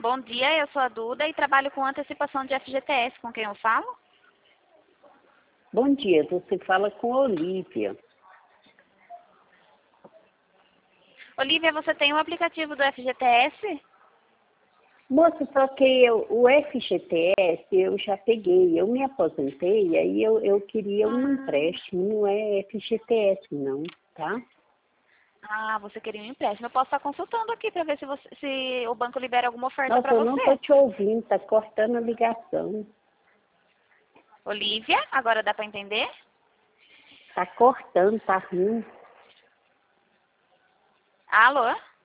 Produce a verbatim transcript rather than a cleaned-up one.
Bom dia, eu sou a Duda e trabalho com antecipação de F G T S. Com quem eu falo? Bom dia, você fala com a Olívia. Olívia, você tem o aplicativo do F G T S? Moça, só que eu, o F G T S eu já peguei, eu me aposentei, aí eu, eu queria um Ah, empréstimo, não é F G T S não, tá? ah, você queria um empréstimo. Eu posso estar consultando aqui para ver se, você, se o banco libera alguma oferta Nossa, para eu não estou você. te ouvindo, tá cortando a ligação. Olívia, agora dá para entender? Tá cortando, tá ruim. Alô?